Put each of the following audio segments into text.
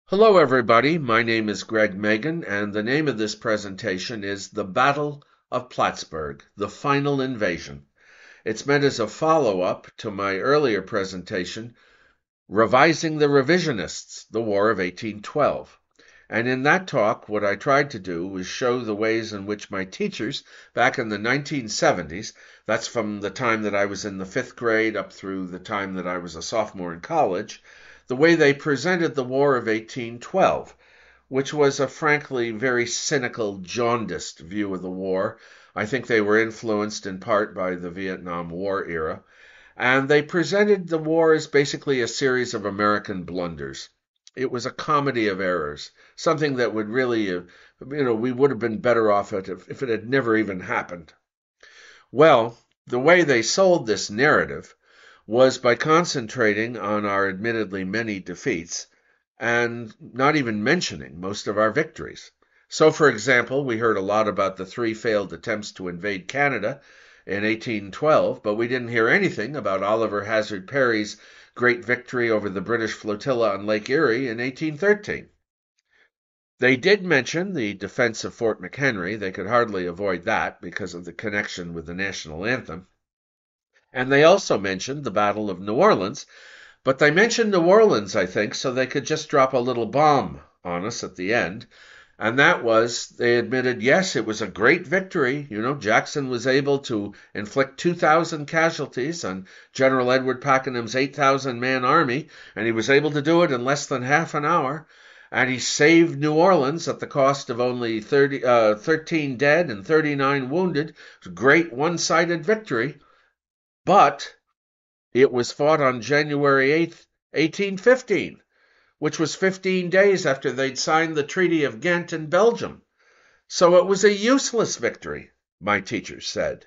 Hello, everybody. My name is Greg Megan, and the name of this presentation is The Battle of Plattsburgh, The Final Invasion. It's meant as a follow-up to my earlier presentation, Revising the Revisionists, the War of 1812. And in that talk, what I tried to do was show the ways in which my teachers back in the 1970s, that's from the time that I was in the fifth grade up through the time that I was a sophomore in college, the way they presented the War of 1812, which was a frankly very cynical, jaundiced view of the war. I think they were influenced in part by the Vietnam War era. And they presented the war as basically a series of American blunders. It was a comedy of errors, something that would really, we would have been better off if it had never even happened. Well, the way they sold this narrative was by concentrating on our admittedly many defeats and not even mentioning most of our victories. So, for example, we heard a lot about the three failed attempts to invade Canada in 1812, but we didn't hear anything about Oliver Hazard Perry's great victory over the British flotilla on Lake Erie in 1813. They did mention the defense of Fort McHenry. They could hardly avoid that because of the connection with the national anthem. And they also mentioned the Battle of New Orleans, but they mentioned New Orleans, I think, so they could just drop a little bomb on us at the end. And that was, they admitted, yes, it was a great victory. Jackson was able to inflict 2,000 casualties on General Edward Pakenham's 8,000-man army, and he was able to do it in less than half an hour. And he saved New Orleans at the cost of only 13 dead and 39 wounded. It was a great one-sided victory. But it was fought on January 8th, 1815, which was 15 days after they'd signed the Treaty of Ghent in Belgium. So it was a useless victory, my teachers said.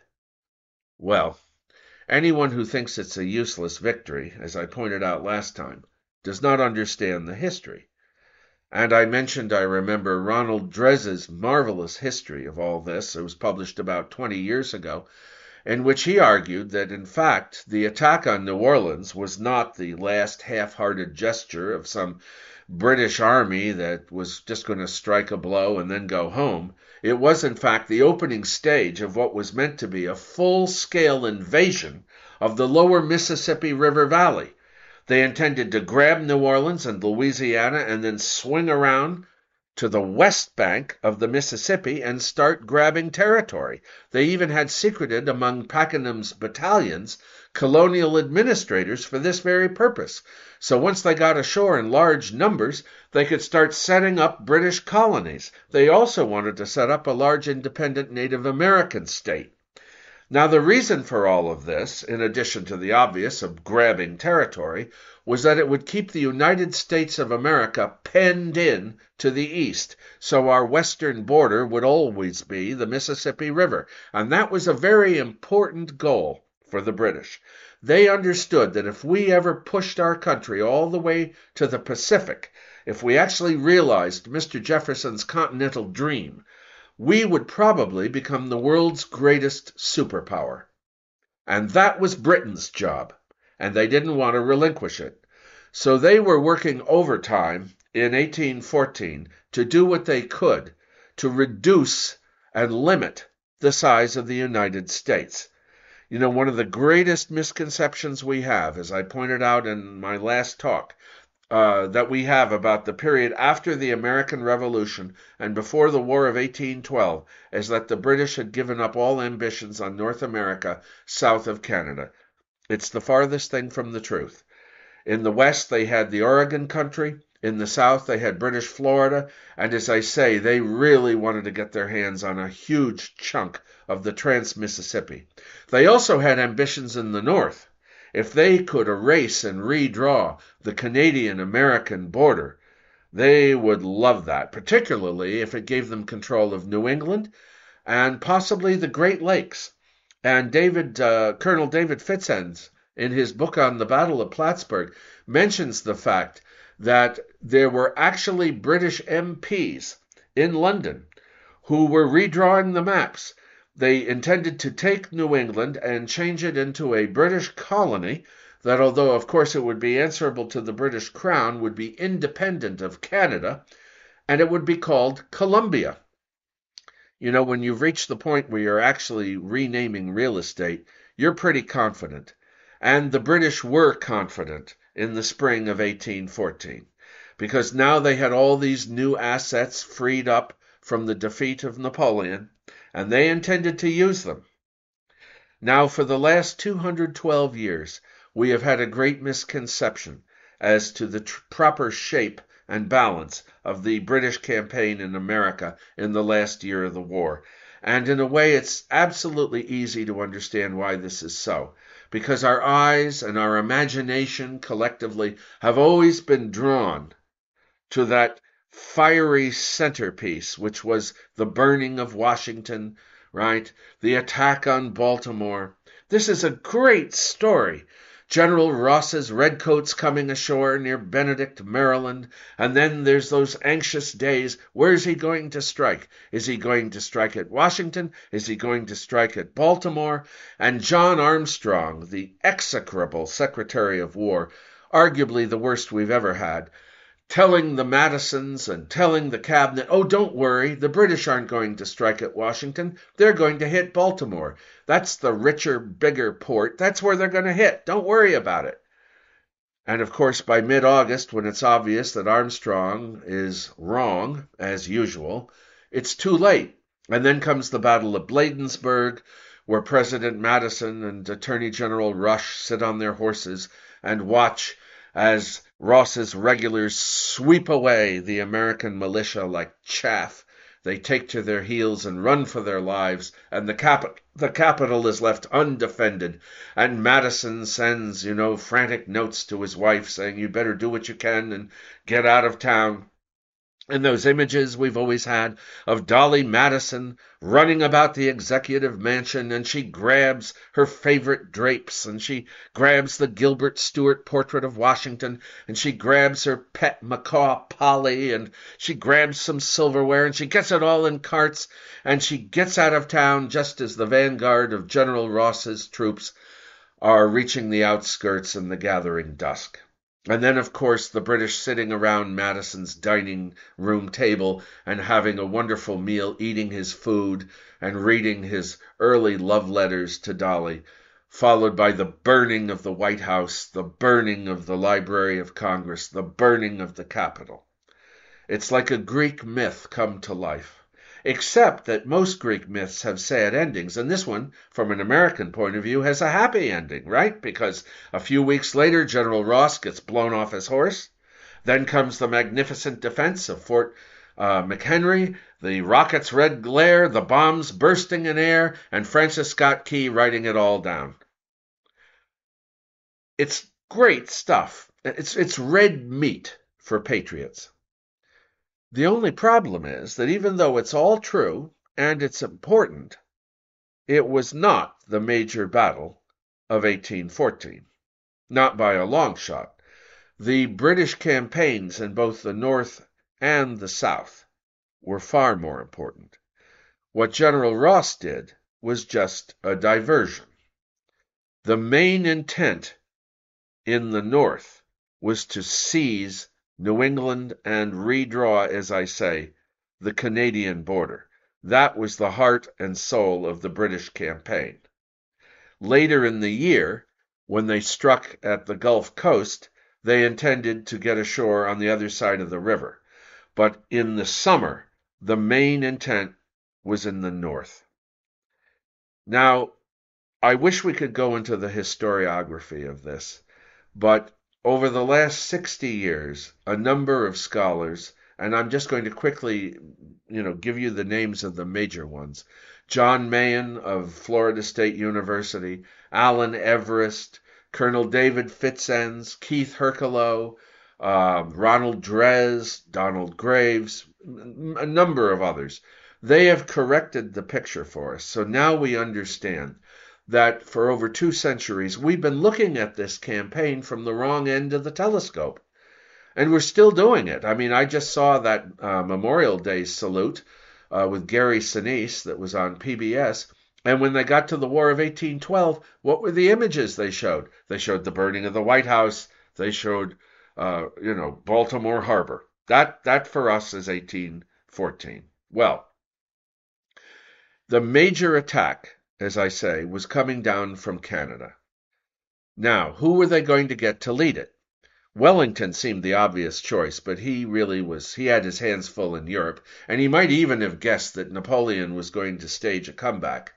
Well, anyone who thinks it's a useless victory, as I pointed out last time, does not understand the history. And I mentioned, I remember, Ronald Drez's marvelous history of all this. It was published about 20 years ago, in which he argued that, in fact, the attack on New Orleans was not the last half-hearted gesture of some British army that was just going to strike a blow and then go home. It was, in fact, the opening stage of what was meant to be a full-scale invasion of the lower Mississippi River Valley. They intended to grab New Orleans and Louisiana and then swing around to the west bank of the Mississippi and start grabbing territory. They even had secreted among Pakenham's battalions colonial administrators for this very purpose. So once they got ashore in large numbers, they could start setting up British colonies. They also wanted to set up a large independent Native American state. Now, the reason for all of this, in addition to the obvious of grabbing territory, was that it would keep the United States of America penned in to the east, so our western border would always be the Mississippi River. And that was a very important goal for the British. They understood that if we ever pushed our country all the way to the Pacific, if we actually realized Mr. Jefferson's continental dream, we would probably become the world's greatest superpower. And that was Britain's job, and they didn't want to relinquish it. So they were working overtime in 1814 to do what they could to reduce and limit the size of the United States. One of the greatest misconceptions we have, as I pointed out in my last talk, that we have about the period after the American Revolution and before the War of 1812 is that the British had given up all ambitions on North America south of Canada. It's the farthest thing from the truth. In the west, they had the Oregon country. In the south, they had British Florida. And as I say, they really wanted to get their hands on a huge chunk of the Trans-Mississippi. They also had ambitions in the north. If they could erase and redraw the Canadian-American border, they would love that, particularly if it gave them control of New England and possibly the Great Lakes. And Colonel David Fitzenz, in his book on the Battle of Plattsburgh, mentions the fact that there were actually British MPs in London who were redrawing the maps. They intended to take New England and change it into a British colony that although of course it would be answerable to the British Crown, would be independent of Canada, and it would be called Columbia. You know, when you've reached the point where you're actually renaming real estate, you're pretty confident. And the British were confident in the spring of 1814, because now they had all these new assets freed up from the defeat of Napoleon, and they intended to use them. Now, for the last 212 years, we have had a great misconception as to the proper shape and balance of the British campaign in America in the last year of the war. And in a way, it's absolutely easy to understand why this is so, because our eyes and our imagination collectively have always been drawn to that fiery centerpiece, which was the burning of Washington, right? The attack on Baltimore. This is a great story. General Ross's redcoats coming ashore near Benedict, Maryland, and then there's those anxious days. Where's he going to strike? Is he going to strike at Washington? Is he going to strike at Baltimore? And John Armstrong, the execrable Secretary of War, arguably the worst we've ever had, telling the Madisons and telling the cabinet, oh, don't worry, the British aren't going to strike at Washington. They're going to hit Baltimore. That's the richer, bigger port. That's where they're going to hit. Don't worry about it. And of course, by mid-August, when it's obvious that Armstrong is wrong, as usual, it's too late. And then comes the Battle of Bladensburg, where President Madison and Attorney General Rush sit on their horses and watch as Ross's regulars sweep away the American militia like chaff. They take to their heels and run for their lives, and the capital is left undefended. And Madison sends, frantic notes to his wife saying, you better do what you can and get out of town. And those images we've always had of Dolly Madison running about the executive mansion, and she grabs her favorite drapes, and she grabs the Gilbert Stuart portrait of Washington, and she grabs her pet macaw Polly, and she grabs some silverware, and she gets it all in carts, and she gets out of town just as the vanguard of General Ross's troops are reaching the outskirts in the gathering dusk. And then, of course, the British sitting around Madison's dining room table and having a wonderful meal, eating his food and reading his early love letters to Dolly, followed by the burning of the White House, the burning of the Library of Congress, the burning of the Capitol. It's like a Greek myth come to life. Except that most Greek myths have sad endings, and this one, from an American point of view, has a happy ending, right? Because a few weeks later, General Ross gets blown off his horse. Then comes the magnificent defense of Fort McHenry, the rocket's red glare, the bombs bursting in air, and Francis Scott Key writing it all down. It's great stuff. It's red meat for patriots. The only problem is that even though it's all true and it's important, it was not the major battle of 1814. Not by a long shot. The British campaigns in both the North and the South were far more important. What General Ross did was just a diversion. The main intent in the North was to seize New England and redraw, as I say, the Canadian border. That was the heart and soul of the British campaign. Later in the year, when they struck at the Gulf Coast, they intended to get ashore on the other side of the river. But in the summer, the main intent was in the north. Now, I wish we could go into the historiography of this, but over the last 60 years, a number of scholars, and I'm just going to quickly, give you the names of the major ones. John Mahan of Florida State University, Alan Everest, Colonel David Fitzenz, Keith Herculow, Ronald Drez, Donald Graves, a number of others. They have corrected the picture for us. So now we understand that for over 2 centuries, we've been looking at this campaign from the wrong end of the telescope. And we're still doing it. I mean, I just saw that Memorial Day salute with Gary Sinise that was on PBS, And when they got to the War of 1812, what were the images they showed? They showed the burning of the White House. They showed, Baltimore Harbor. That for us is 1814. Well, the major attack, as I say, was coming down from Canada. Now, who were they going to get to lead it? Wellington seemed the obvious choice, but he had his hands full in Europe, and he might even have guessed that Napoleon was going to stage a comeback.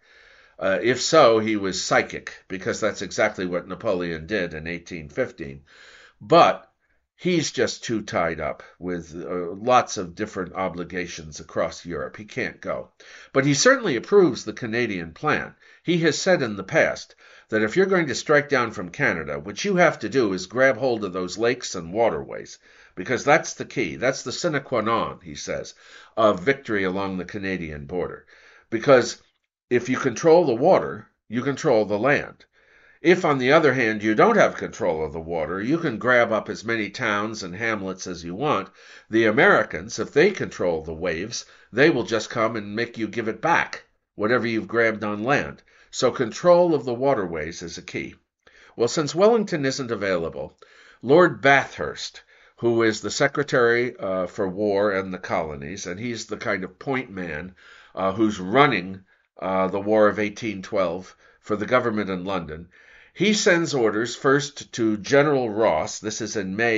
If so, he was psychic, because that's exactly what Napoleon did in 1815. But he's just too tied up with lots of different obligations across Europe. He can't go. But he certainly approves the Canadian plan. He has said in the past that if you're going to strike down from Canada, what you have to do is grab hold of those lakes and waterways, because that's the key. That's the sine qua non, he says, of victory along the Canadian border. Because if you control the water, you control the land. If, on the other hand, you don't have control of the water, you can grab up as many towns and hamlets as you want. The Americans, if they control the waves, they will just come and make you give it back, whatever you've grabbed on land. So control of the waterways is a key. Well, since Wellington isn't available, Lord Bathurst, who is the Secretary for War and the Colonies, and he's the kind of point man who's running the War of 1812 for the government in London, he sends orders first to General Ross. This is in May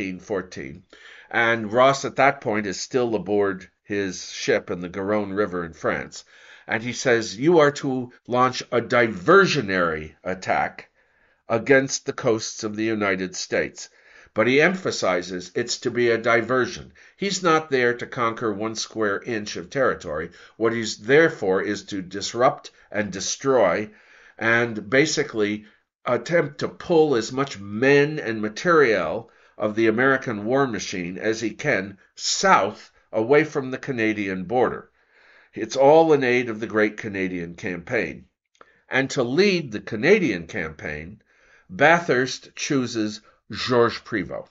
1814. And Ross at that point is still aboard his ship in the Garonne River in France. And he says, you are to launch a diversionary attack against the coasts of the United States. But he emphasizes it's to be a diversion. He's not there to conquer 1 square inch of territory. What he's there for is to disrupt and destroy and basically attempt to pull as much men and materiel of the American war machine as he can south away from the Canadian border. It's all in aid of the Great Canadian Campaign. And to lead the Canadian campaign, Bathurst chooses Georges Prevost.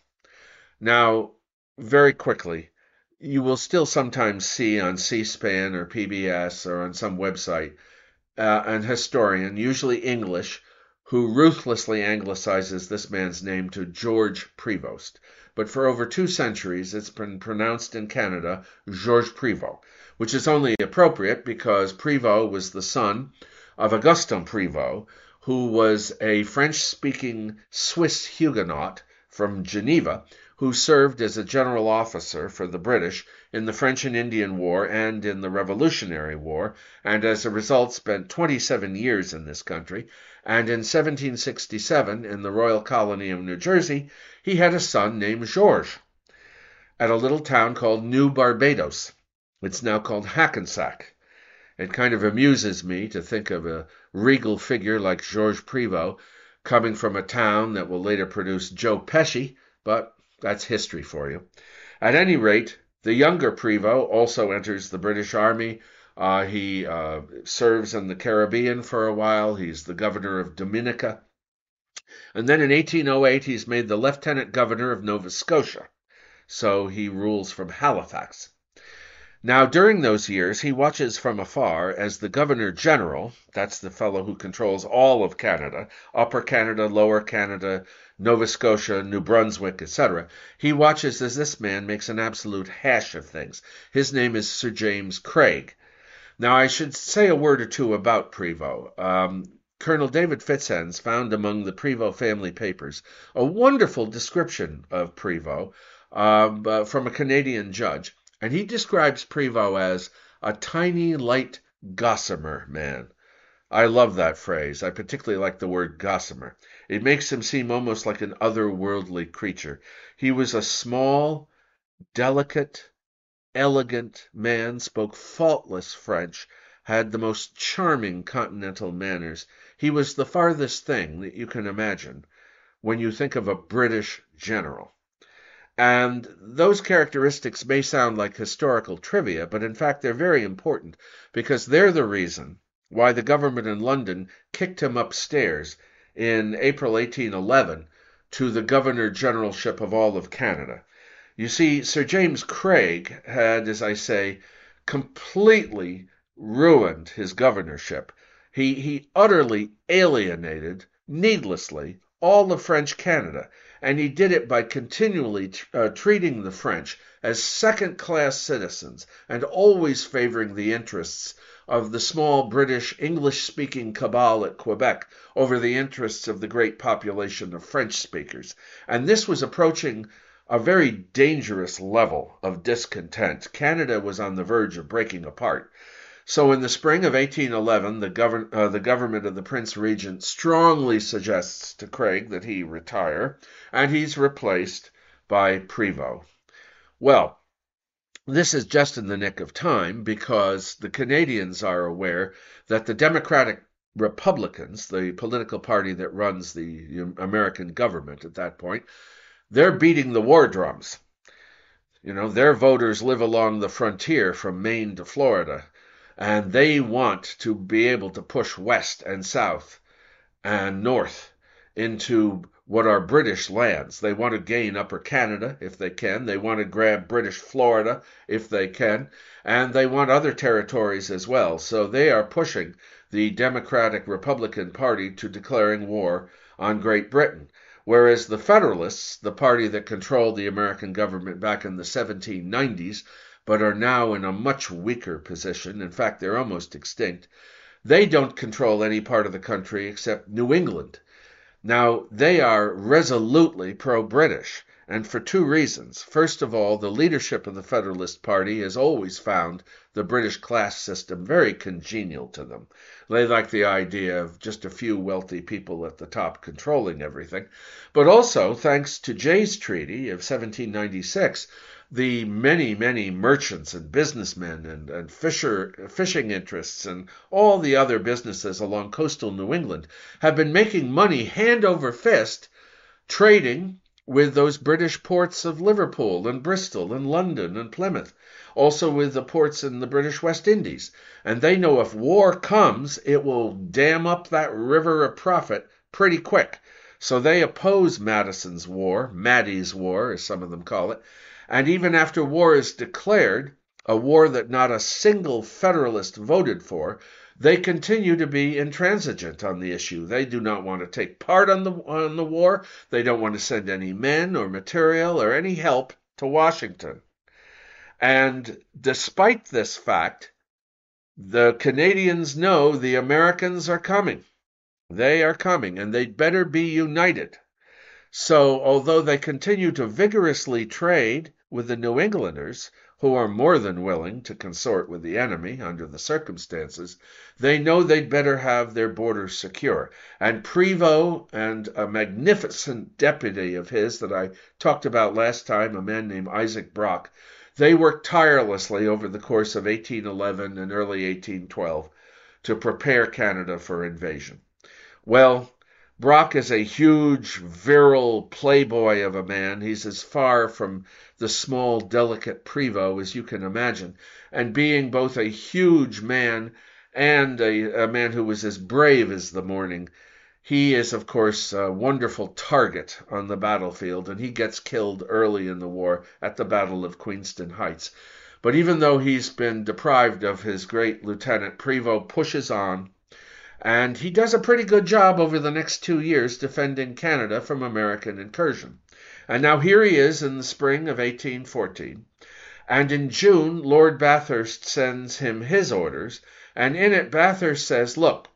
Now, very quickly, you will still sometimes see on C-SPAN or PBS or on some website an historian, usually English, who ruthlessly anglicizes this man's name to George Prevost. But for over 2 centuries, it's been pronounced in Canada Georges Prevost, which is only appropriate because Prevost was the son of Augustin Prevost, who was a French-speaking Swiss Huguenot from Geneva, who served as a general officer for the British in the French and Indian War and in the Revolutionary War, and as a result spent 27 years in this country. And in 1767, in the Royal Colony of New Jersey, he had a son named Georges at a little town called New Barbados. It's now called Hackensack. It kind of amuses me to think of a regal figure like Georges Prevost coming from a town that will later produce Joe Pesci, but that's history for you. At any rate, the younger Prevost also enters the British Army. He serves in the Caribbean for a while. He's the governor of Dominica. And then in 1808, he's made the lieutenant governor of Nova Scotia. So he rules from Halifax. Now, during those years, he watches from afar as the Governor General, that's the fellow who controls all of Canada, Upper Canada, Lower Canada, Nova Scotia, New Brunswick, etc. He watches as this man makes an absolute hash of things. His name is Sir James Craig. Now, I should say a word or two about Prevost. Colonel David Fitzhens found among the Prevost family papers a wonderful description of Prevost from a Canadian judge. And he describes Prevost as a tiny, light gossamer man. I love that phrase. I particularly like the word gossamer. It makes him seem almost like an otherworldly creature. He was a small, delicate, elegant man, spoke faultless French, had the most charming continental manners. He was the farthest thing that you can imagine when you think of a British general. And those characteristics may sound like historical trivia, but in fact they're very important because they're the reason why the government in London kicked him upstairs in April 1811 to the governor generalship of all of Canada. You see, Sir James Craig had, as I say, completely ruined his governorship. He utterly alienated, needlessly, all of French Canada, and he did it by continually treating the French as second-class citizens and always favoring the interests of the small British English-speaking cabal at Quebec over the interests of the great population of French speakers. And this was approaching a very dangerous level of discontent. Canada was on the verge of breaking apart. So in the spring of 1811, the government of the Prince Regent strongly suggests to Craig that he retire, and he's replaced by Prevost. Well, this is just in the nick of time because the Canadians are aware that the Democratic Republicans, the political party that runs the American government at that point, they're beating the war drums. Their voters live along the frontier from Maine to Florida, and they want to be able to push west and south and north into what are British lands. They want to gain Upper Canada if they can. They want to grab British Florida if they can. And they want other territories as well. So they are pushing the Democratic Republican Party to declaring war on Great Britain. Whereas the Federalists, the party that controlled the American government back in the 1790s, but are now in a much weaker position, in fact, they're almost extinct, they don't control any part of the country except New England. Now, they are resolutely pro-British, and for two reasons. First of all, the leadership of the Federalist Party has always found the British class system very congenial to them. They like the idea of just a few wealthy people at the top controlling everything. But also, thanks to Jay's Treaty of 1796, the many, many merchants and businessmen and fishing interests and all the other businesses along coastal New England have been making money hand over fist trading with those British ports of Liverpool and Bristol and London and Plymouth, also with the ports in the British West Indies. And they know if war comes, it will dam up that river of profit pretty quick. So they oppose Madison's war, Maddie's war, as some of them call it. And even after war is declared, a war that not a single Federalist voted for, they continue to be intransigent on the issue. They do not want to take part on the war. They don't want to send any men or material or any help to Washington. And despite this fact, the Canadians know the Americans are coming. They are coming, and they'd better be united. So, although they continue to vigorously trade with the New Englanders, who are more than willing to consort with the enemy under the circumstances, they know they'd better have their borders secure. And Prevost and a magnificent deputy of his that I talked about last time, a man named Isaac Brock, they worked tirelessly over the course of 1811 and early 1812 to prepare Canada for invasion. Well, Brock is a huge, virile playboy of a man. He's as far from the small, delicate Prevost as you can imagine. And being both a huge man and a man who was as brave as the morning, he is, of course, a wonderful target on the battlefield, and he gets killed early in the war at the Battle of Queenston Heights. But even though he's been deprived of his great lieutenant, Prevost pushes on. And he does a pretty good job over the next 2 years defending Canada from American incursion. And now here he is in the spring of 1814. And in June, Lord Bathurst sends him his orders. And in it, Bathurst says, look,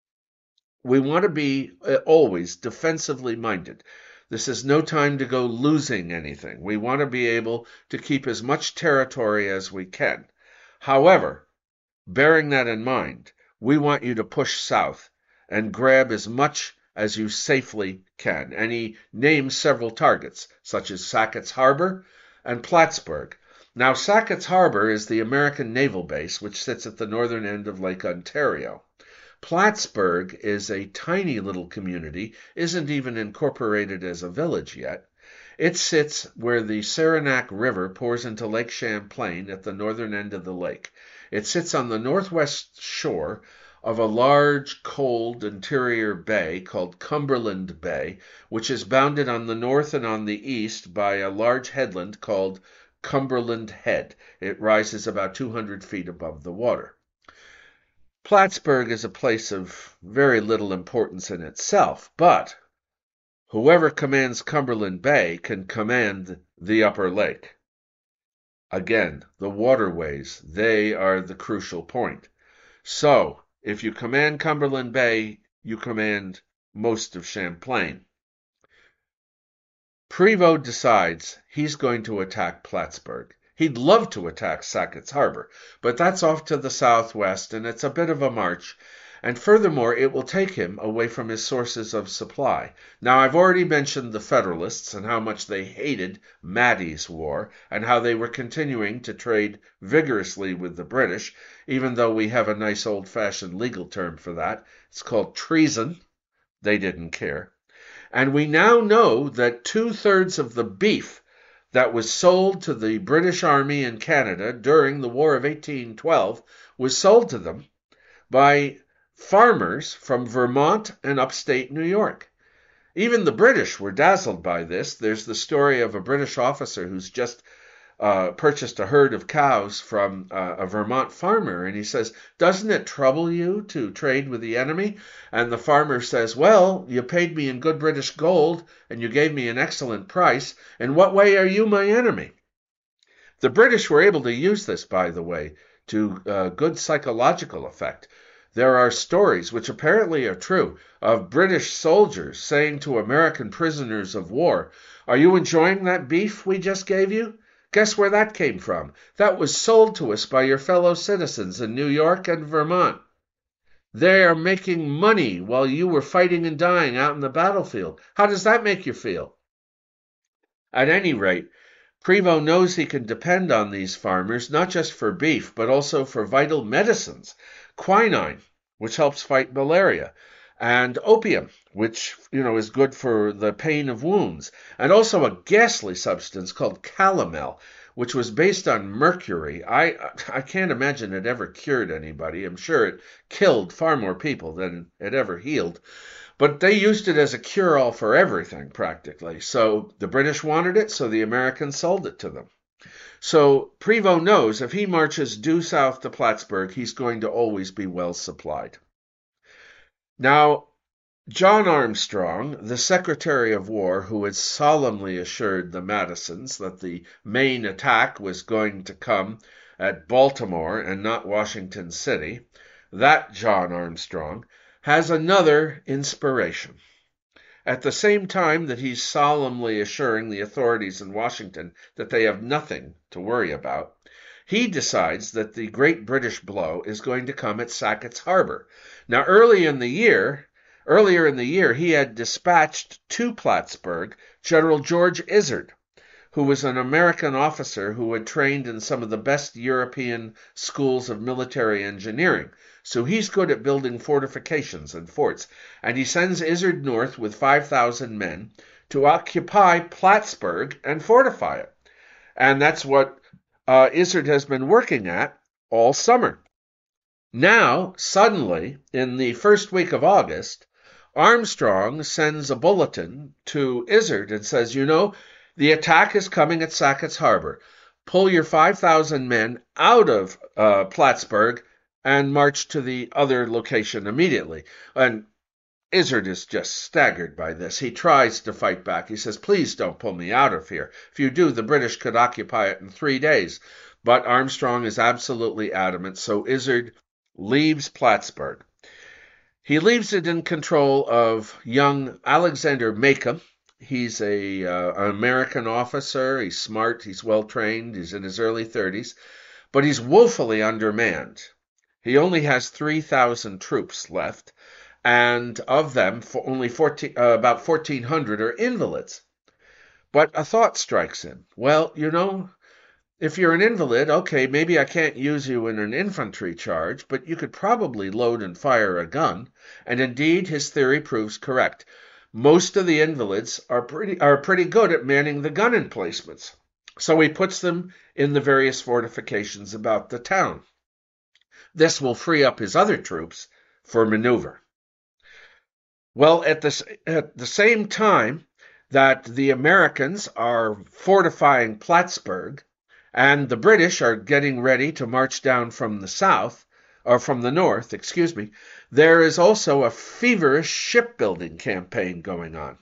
we want to be always defensively minded. This is no time to go losing anything. We want to be able to keep as much territory as we can. However, bearing that in mind, we want you to push south and grab as much as you safely can. And he names several targets, such as Sackett's Harbor and Plattsburgh. Now, Sackett's Harbor is the American naval base, which sits at the northern end of Lake Ontario. Plattsburgh is a tiny little community, isn't even incorporated as a village yet. It sits where the Saranac River pours into Lake Champlain at the northern end of the lake. It sits on the northwest shore of a large, cold interior bay called Cumberland Bay, which is bounded on the north and on the east by a large headland called Cumberland Head. It rises about 200 feet above the water. Plattsburgh is a place of very little importance in itself, but whoever commands Cumberland Bay can command the upper lake. Again, the waterways, they are the crucial point. So, if you command Cumberland Bay, you command most of Champlain. Prevost decides he's going to attack Plattsburgh. He'd love to attack Sackett's Harbor, but that's off to the southwest, and it's a bit of a march. And furthermore, it will take him away from his sources of supply. Now, I've already mentioned the Federalists and how much they hated Maddie's War, and how they were continuing to trade vigorously with the British, even though we have a nice old-fashioned legal term for that. It's called treason. They didn't care. And we now know that 2/3 of the beef that was sold to the British Army in Canada during the War of 1812 was sold to them by farmers from Vermont and upstate New York. Even the British were dazzled by this. There's the story of a British officer who's just purchased a herd of cows from a Vermont farmer, and he says, "Doesn't it trouble you to trade with the enemy?" And the farmer says, "Well, you paid me in good British gold, and you gave me an excellent price. In what way are you my enemy?" The British were able to use this, by the way, to good psychological effect. There are stories, which apparently are true, of British soldiers saying to American prisoners of war, "Are you enjoying that beef we just gave you? Guess where that came from? That was sold to us by your fellow citizens in New York and Vermont. They are making money while you were fighting and dying out in the battlefield. How does that make you feel?" At any rate, Prevost knows he can depend on these farmers not just for beef, but also for vital medicines. Quinine, which helps fight malaria, and opium, which is good for the pain of wounds, and also a ghastly substance called calomel, which was based on mercury. I can't imagine it ever cured anybody. I'm sure it killed far more people than it ever healed. But they used it as a cure-all for everything, practically. So the British wanted it, so the Americans sold it to them. So Prevost knows if he marches due south to Plattsburgh, he's going to always be well supplied. Now, John Armstrong, the Secretary of War, who had solemnly assured the Madisons that the main attack was going to come at Baltimore and not Washington City, that John Armstrong has another inspiration. At the same time that he's solemnly assuring the authorities in Washington that they have nothing to worry about, he decides that the great British blow is going to come at Sackett's Harbor. Now, earlier in the year, he had dispatched to Plattsburgh General George Izard, who was an American officer who had trained in some of the best European schools of military engineering. So he's good at building fortifications and forts. And he sends Izard north with 5,000 men to occupy Plattsburgh and fortify it. And that's what Izard has been working at all summer. Now, suddenly, in the first week of August, Armstrong sends a bulletin to Izard and says, the attack is coming at Sackett's Harbor. Pull your 5,000 men out of Plattsburgh and march to the other location immediately. And Izard is just staggered by this. He tries to fight back. He says, "Please don't pull me out of here. If you do, the British could occupy it in 3 days." But Armstrong is absolutely adamant, so Izard leaves Plattsburgh. He leaves it in control of young Alexander Macomb. He's an American officer. He's smart. He's well-trained. He's in his early 30s. But he's woefully undermanned. He only has 3,000 troops left, and of them, only about 1,400 are invalids. But a thought strikes him. Well, if you're an invalid, okay, maybe I can't use you in an infantry charge, but you could probably load and fire a gun. And indeed, his theory proves correct. Most of the invalids are pretty good at manning the gun emplacements. So he puts them in the various fortifications about the town. This will free up his other troops for maneuver. Well, at the same time that the Americans are fortifying Plattsburgh and the British are getting ready to march down from the south, or from the north, excuse me, there is also a feverish shipbuilding campaign going on.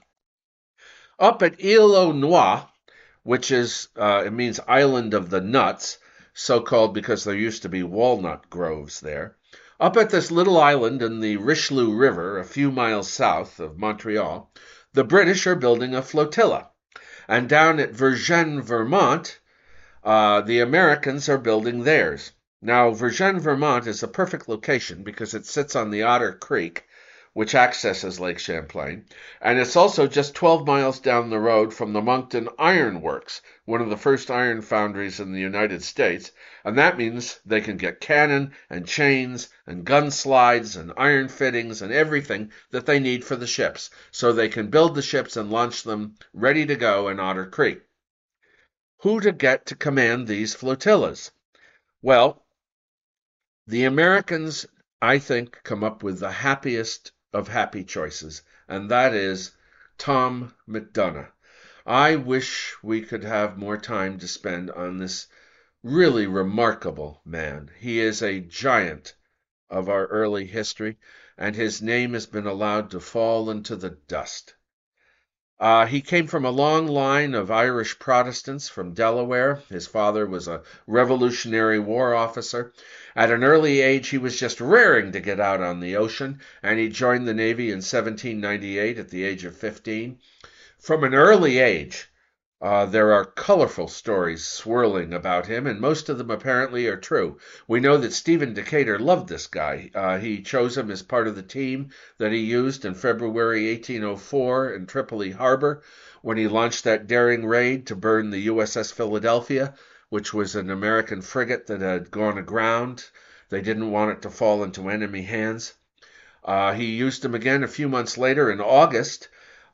Up at Ile aux Noix, which is, it means island of the nuts, so called because there used to be walnut groves there. Up at this little island in the Richelieu River, a few miles south of Montreal, the British are building a flotilla. And down at Vergennes, Vermont, the Americans are building theirs. Now, Vergennes, Vermont is a perfect location because it sits on the Otter Creek, which accesses Lake Champlain, and it's also just 12 miles down the road from the Moncton Iron Works, one of the first iron foundries in the United States, and that means they can get cannon and chains and gun slides and iron fittings and everything that they need for the ships, so they can build the ships and launch them ready to go in Otter Creek. Who to get to command these flotillas? Well, the Americans, I think, come up with the happiest of happy choices, and that is Tom McDonough. I wish we could have more time to spend on this really remarkable man. He is a giant of our early history, and his name has been allowed to fall into the dust. He came from a long line of Irish Protestants from Delaware. His father was a Revolutionary War officer. At an early age, he was just raring to get out on the ocean, and he joined the Navy in 1798 at the age of 15. From an early age, there are colorful stories swirling about him, and most of them apparently are true. We know that Stephen Decatur loved this guy. He chose him as part of the team that he used in February 1804 in Tripoli Harbor when he launched that daring raid to burn the USS Philadelphia, which was an American frigate that had gone aground. They didn't want it to fall into enemy hands. He used him again a few months later in August.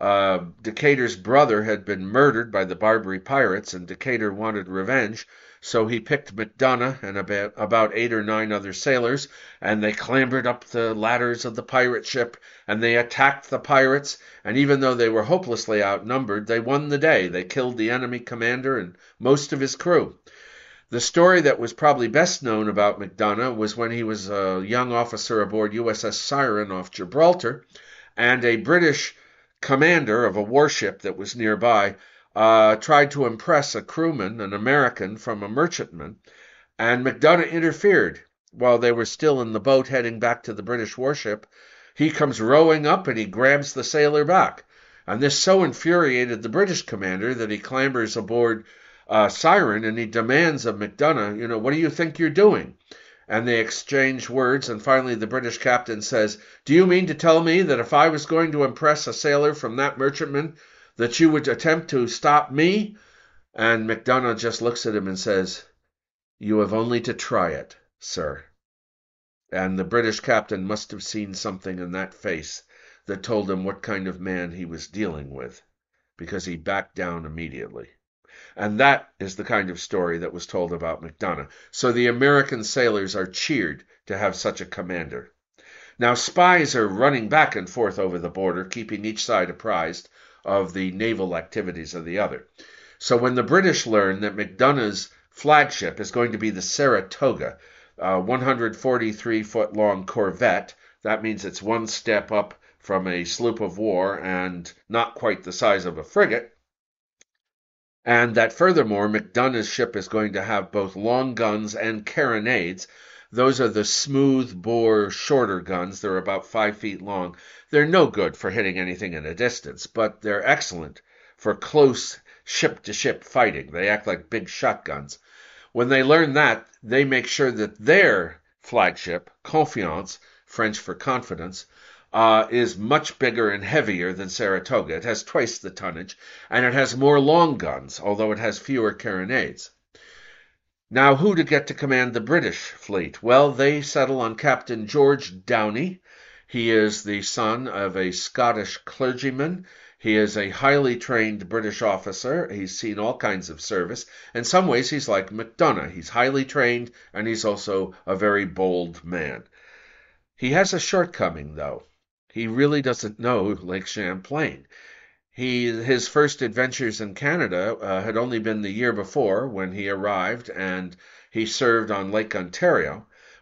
Decatur's brother had been murdered by the Barbary pirates, and Decatur wanted revenge, so he picked McDonough and about 8 or 9 other sailors, and they clambered up the ladders of the pirate ship, and they attacked the pirates, and even though they were hopelessly outnumbered, they won the day. They killed the enemy commander and most of his crew. The story that was probably best known about McDonough was when he was a young officer aboard USS Siren off Gibraltar, and a British commander of a warship that was nearby tried to impress a crewman, an American from a merchantman, and McDonough interfered while they were still in the boat heading back to the British warship. He comes rowing up and he grabs the sailor back. And this so infuriated the British commander that he clambers aboard Siren and he demands of McDonough, what do you think you're doing? And they exchange words, and finally the British captain says, "Do you mean to tell me that if I was going to impress a sailor from that merchantman, that you would attempt to stop me?" And McDonough just looks at him and says, "You have only to try it, sir." And the British captain must have seen something in that face that told him what kind of man he was dealing with, because he backed down immediately. And that is the kind of story that was told about McDonough. So the American sailors are cheered to have such a commander. Now spies are running back and forth over the border, keeping each side apprised of the naval activities of the other. So when the British learn that McDonough's flagship is going to be the Saratoga, a 143-foot-long corvette, that means it's one step up from a sloop of war and not quite the size of a frigate, and that furthermore McDonough's ship is going to have both long guns and carronades. Those are the smooth-bore, shorter guns. They're about 5 feet long. They're no good for hitting anything at a distance, but they're excellent for close ship-to-ship fighting. They act like big shotguns. When they learn that, they make sure that their flagship, Confiance, French for confidence, is much bigger and heavier than Saratoga. It has twice the tonnage, and it has more long guns, although it has fewer carronades. Now, who to get to command the British fleet? Well, they settle on Captain George Downey. He is the son of a Scottish clergyman. He is a highly trained British officer. He's seen all kinds of service. In some ways, he's like McDonough. He's highly trained, and he's also a very bold man. He has a shortcoming, though. He really doesn't know Lake Champlain. His first adventures in Canada had only been the year before when he arrived and he served on Lake Ontario.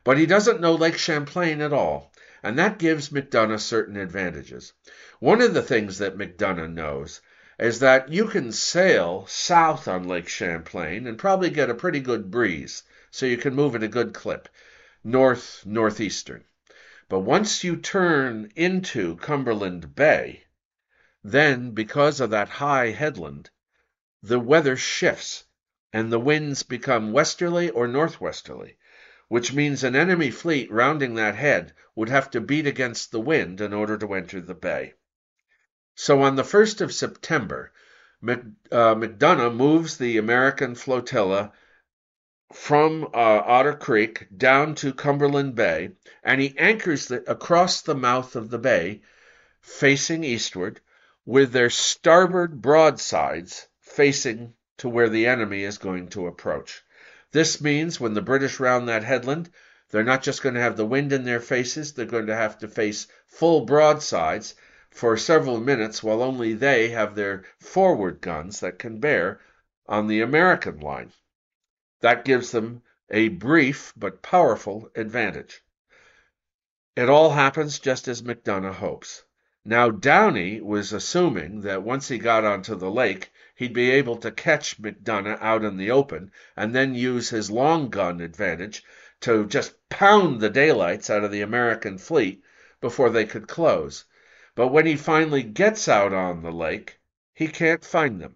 But he doesn't know Lake Champlain at all, and that gives Macdonough certain advantages. One of the things that Macdonough knows is that you can sail south on Lake Champlain and probably get a pretty good breeze, so you can move at a good clip, northeastern. But once you turn into Cumberland Bay, then because of that high headland, the weather shifts and the winds become westerly or northwesterly, which means an enemy fleet rounding that head would have to beat against the wind in order to enter the bay. So on the 1st of September, Macdonough moves the American flotilla from Otter Creek down to Cumberland Bay, and he anchors across the mouth of the bay, facing eastward, with their starboard broadsides facing to where the enemy is going to approach. This means when the British round that headland, they're not just going to have the wind in their faces, they're going to have to face full broadsides for several minutes while only they have their forward guns that can bear on the American line. That gives them a brief but powerful advantage. It all happens just as Macdonough hopes. Now, Downey was assuming that once he got onto the lake, he'd be able to catch Macdonough out in the open and then use his long gun advantage to just pound the daylights out of the American fleet before they could close. But when he finally gets out on the lake, he can't find them.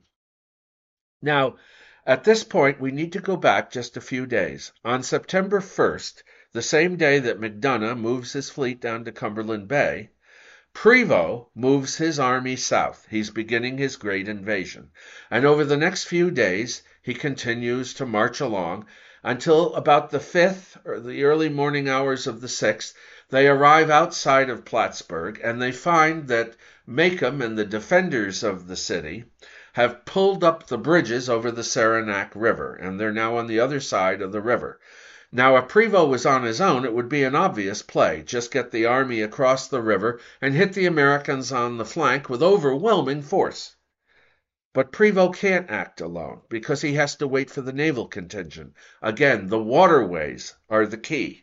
Now, at this point, we need to go back just a few days. On September 1st, the same day that Macdonough moves his fleet down to Cumberland Bay, Prevost moves his army south. He's beginning his great invasion. And over the next few days, he continues to march along until about the 5th or the early morning hours of the 6th, they arrive outside of Plattsburgh and they find that Macomb and the defenders of the city have pulled up the bridges over the Saranac River, and they're now on the other side of the river. Now, if Prevost was on his own, it would be an obvious play. Just get the army across the river and hit the Americans on the flank with overwhelming force. But Prevost can't act alone because he has to wait for the naval contingent. Again, the waterways are the key.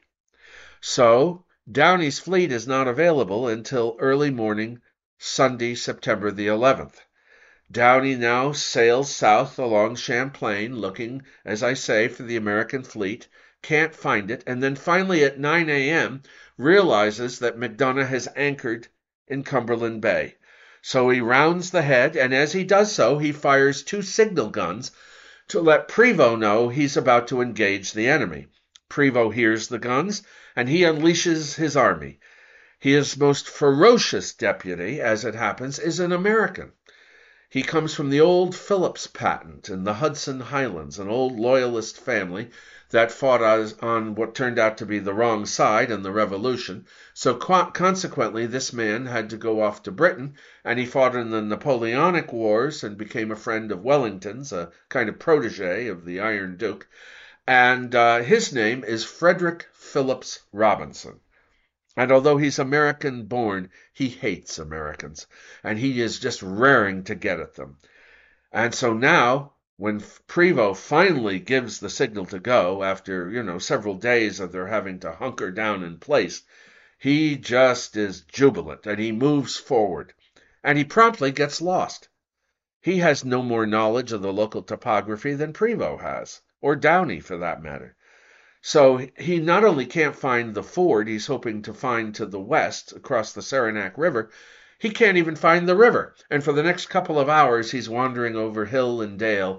So, Downey's fleet is not available until early morning, Sunday, September the 11th. Downey now sails south along Champlain, looking, as I say, for the American fleet, can't find it, and then finally at 9 a.m. realizes that Macdonough has anchored in Cumberland Bay. So he rounds the head, and as he does so, he fires 2 signal guns to let Prevost know he's about to engage the enemy. Prevost hears the guns, and he unleashes his army. His most ferocious deputy, as it happens, is an American. He comes from the old Phillips patent in the Hudson Highlands, an old loyalist family that fought on what turned out to be the wrong side in the Revolution. So consequently, this man had to go off to Britain, and he fought in the Napoleonic Wars and became a friend of Wellington's, a kind of protege of the Iron Duke. And his name is Frederick Phillips Robinson. And although he's American-born, he hates Americans, and he is just raring to get at them. And so now, when Prevost finally gives the signal to go, after, several days of their having to hunker down in place, he just is jubilant, and he moves forward. And he promptly gets lost. He has no more knowledge of the local topography than Prevost has, or Downey for that matter. So he not only can't find the ford he's hoping to find to the west across the Saranac River, he can't even find the river. And for the next couple of hours, he's wandering over hill and dale.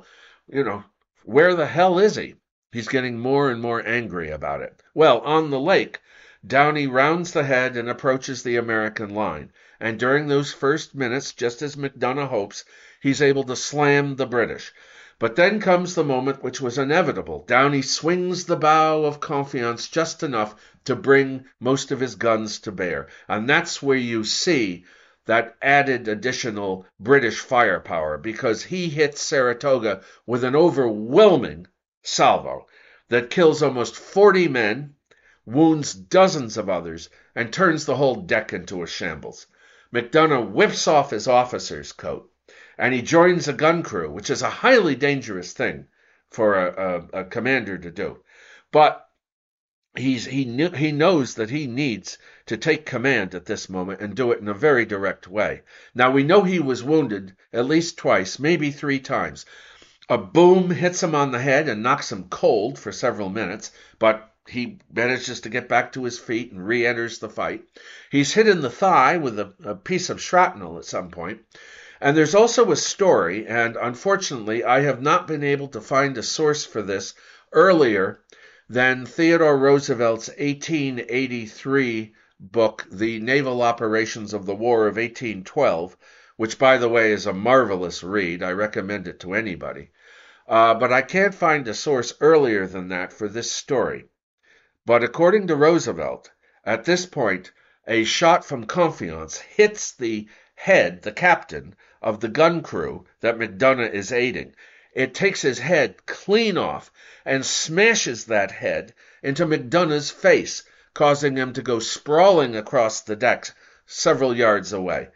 Where the hell is he? He's getting more and more angry about it. Well, on the lake, Downey rounds the head and approaches the American line. And during those first minutes, just as Macdonough hopes, he's able to slam the British. But then comes the moment which was inevitable. Downey swings the bow of Confiance just enough to bring most of his guns to bear. And that's where you see that added additional British firepower, because he hits Saratoga with an overwhelming salvo that kills almost 40 men, wounds dozens of others, and turns the whole deck into a shambles. Macdonough whips off his officer's coat, and he joins a gun crew, which is a highly dangerous thing for a commander to do. But he knows that he needs to take command at this moment and do it in a very direct way. Now we know he was wounded at least twice, maybe three times. A boom hits him on the head and knocks him cold for several minutes, but he manages to get back to his feet and re-enters the fight. He's hit in the thigh with a piece of shrapnel at some point. And there's also a story, and unfortunately I have not been able to find a source for this earlier than Theodore Roosevelt's 1883 book, The Naval Operations of the War of 1812, which, by the way, is a marvelous read. I recommend it to anybody. But I can't find a source earlier than that for this story. But according to Roosevelt, at this point, a shot from Confiance hits the head, the captain, of the gun crew that McDonough is aiding. It takes his head clean off and smashes that head into McDonough's face, causing him to go sprawling across the deck several yards away.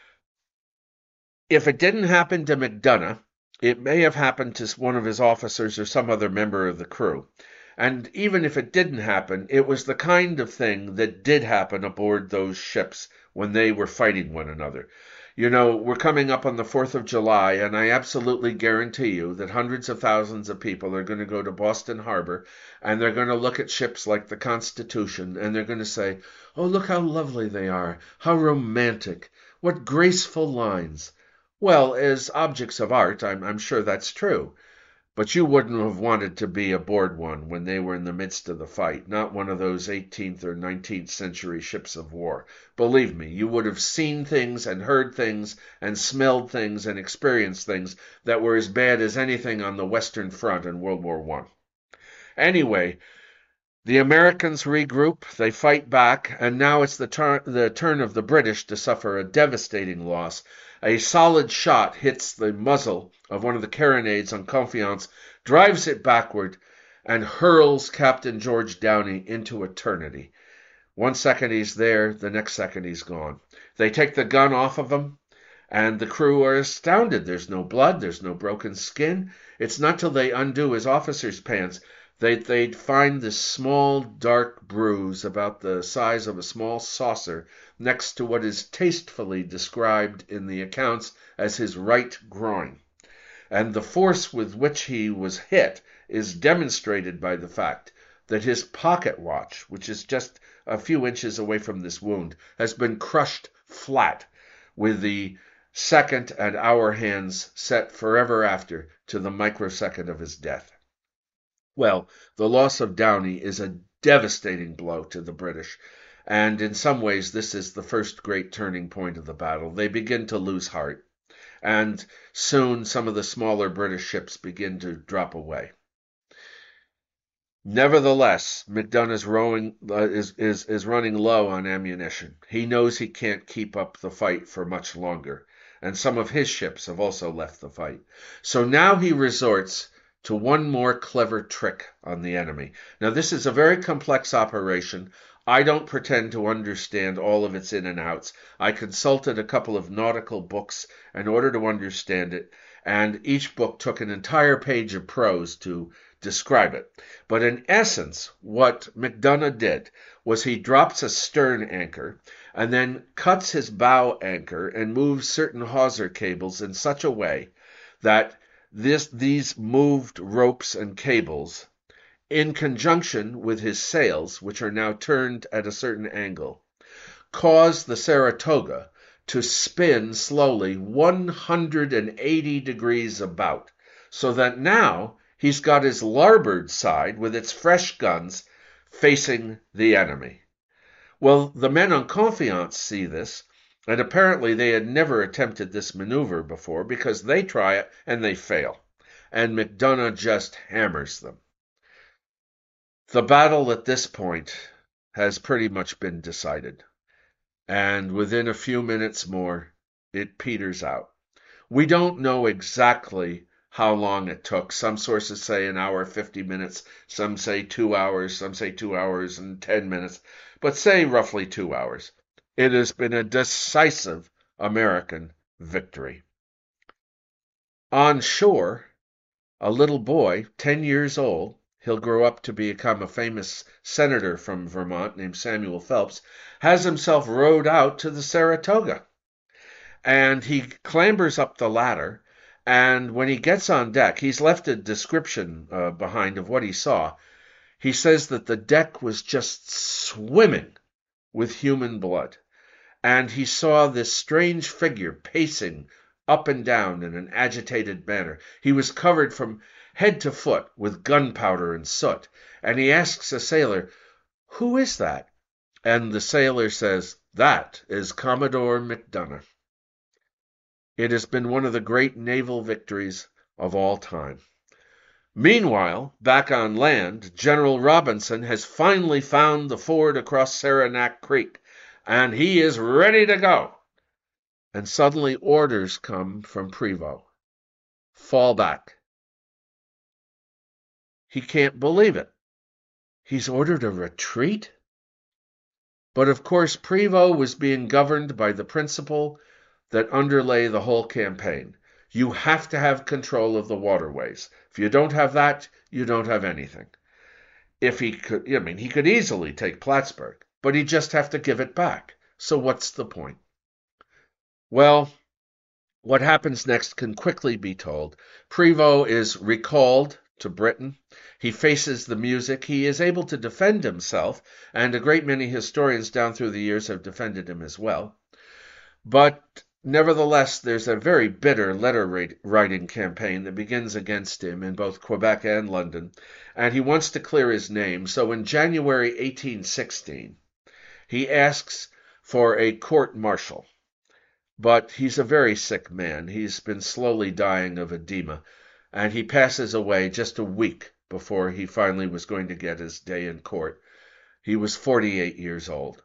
If it didn't happen to McDonough, it may have happened to one of his officers or some other member of the crew. And even if it didn't happen, it was the kind of thing that did happen aboard those ships when they were fighting one another. You know, we're coming up on the 4th of July, and I absolutely guarantee you that hundreds of thousands of people are going to go to Boston Harbor, and they're going to look at ships like the Constitution, and they're going to say, "Oh, look how lovely they are, how romantic, what graceful lines." Well, as objects of art, I'm sure that's true. But you wouldn't have wanted to be aboard one when they were in the midst of the fight, not one of those 18th or 19th century ships of war. Believe me, you would have seen things and heard things and smelled things and experienced things that were as bad as anything on the Western Front in World War I. Anyway, the Americans regroup, they fight back, and now it's the turn of the British to suffer a devastating loss. A solid shot hits the muzzle of one of the carronades on Confiance, drives it backward, and hurls Captain George Downey into eternity. 1 second he's there, the next second he's gone. They take the gun off of him, and the crew are astounded. There's no blood, there's no broken skin. It's not till they undo his officer's pants they'd find this small, dark bruise about the size of a small saucer next to what is tastefully described in the accounts as his right groin. And the force with which he was hit is demonstrated by the fact that his pocket watch, which is just a few inches away from this wound, has been crushed flat, with the second and hour hands set forever after to the microsecond of his death. Well, the loss of Downey is a devastating blow to the British, and in some ways this is the first great turning point of the battle. They begin to lose heart, and soon some of the smaller British ships begin to drop away. Nevertheless, McDonough is running low on ammunition. He knows he can't keep up the fight for much longer, and some of his ships have also left the fight. So now he resorts to one more clever trick on the enemy. Now, this is a very complex operation. I don't pretend to understand all of its in and outs. I consulted a couple of nautical books in order to understand it, and each book took an entire page of prose to describe it. But in essence, what McDonough did was he drops a stern anchor and then cuts his bow anchor and moves certain hawser cables in such a way that these moved ropes and cables, in conjunction with his sails, which are now turned at a certain angle, cause the Saratoga to spin slowly 180 degrees about, so that now he's got his larboard side with its fresh guns facing the enemy. Well, the men on Confiance see this, and apparently they had never attempted this maneuver before because they try it and they fail. And McDonough just hammers them. The battle at this point has pretty much been decided. And within a few minutes more, it peters out. We don't know exactly how long it took. Some sources say an hour, 50 minutes. Some say 2 hours. Some say 2 hours and 10 minutes. But say roughly 2 hours. It has been a decisive American victory. On shore, a little boy, 10 years old, he'll grow up to become a famous senator from Vermont named Samuel Phelps, has himself rowed out to the Saratoga. And he clambers up the ladder. And when he gets on deck, he's left a description behind of what he saw. He says that the deck was just swimming with human blood. And he saw this strange figure pacing up and down in an agitated manner. He was covered from head to foot with gunpowder and soot. And he asks a sailor, "Who is that?" And the sailor says, "That is Commodore McDonough." It has been one of the great naval victories of all time. Meanwhile, back on land, General Robinson has finally found the ford across Saranac Creek, and he is ready to go. And suddenly orders come from Prevost. Fall back. He can't believe it. He's ordered a retreat? But of course, Prevost was being governed by the principle that underlay the whole campaign. You have to have control of the waterways. If you don't have that, you don't have anything. If he could, he could easily take Plattsburgh, but he'd just have to give it back. So what's the point? Well, what happens next can quickly be told. Prevost is recalled to Britain. He faces the music. He is able to defend himself, and a great many historians down through the years have defended him as well. But nevertheless, there's a very bitter letter-writing campaign that begins against him in both Quebec and London, and he wants to clear his name. So in January 1816, he asks for a court-martial. But he's a very sick man. He's been slowly dying of edema, and he passes away just a week before he finally was going to get his day in court. He was 48 years old.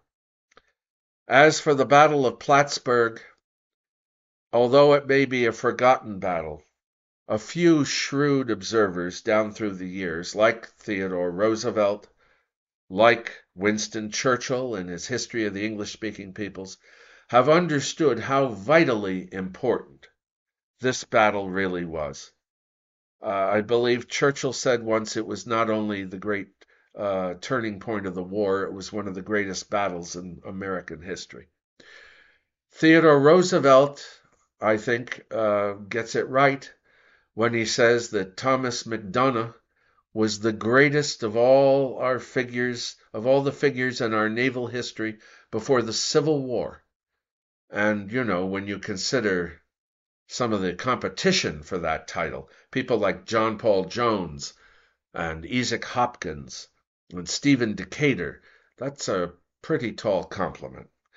As for the Battle of Plattsburgh, although it may be a forgotten battle, a few shrewd observers down through the years, like Theodore Roosevelt, like Winston Churchill in his History of the English-Speaking Peoples, have understood how vitally important this battle really was. I believe Churchill said once it was not only the great turning point of the war, it was one of the greatest battles in American history. Theodore Roosevelt, I think, gets it right when he says that Thomas McDonough was the greatest of all our figures, of all the figures in our naval history before the Civil War. And, when you consider some of the competition for that title, people like John Paul Jones and Isaac Hopkins and Stephen Decatur, that's a pretty tall compliment.